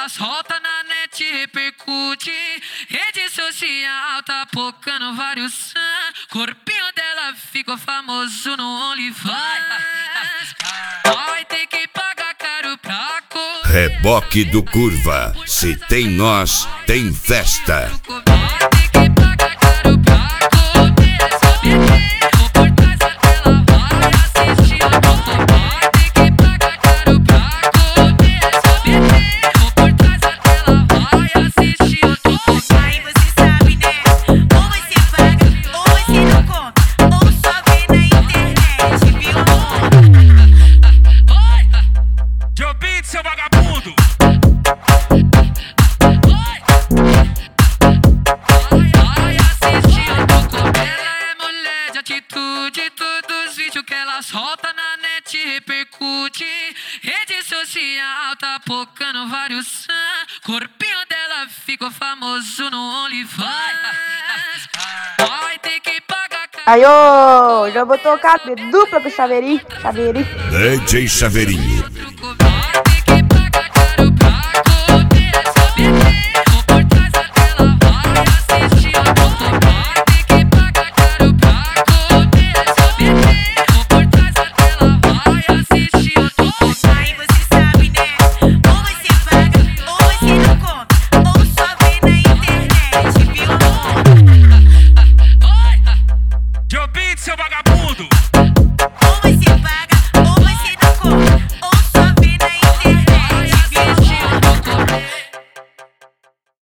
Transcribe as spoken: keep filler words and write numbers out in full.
solta na net repercute. Rede social tá pocando vários sam. Corpinho dela ficou famoso no OnlyFans. Vai ter que pagar caro pra cor. Reboque do Curva. Se tem nós, tem festa. Seu vagabundo! Vai assistir o Coco. Ela é mulher de atitude. Todos os vídeos que ela solta na net repercute. Rede social tá pocando vários sam. Corpinho dela ficou famoso no OnlyFans. Vai ter que pagar. Aí, ô, já vou tocar de dupla pro Chaveirinho. Chaveirinho. D J Chaveirinho.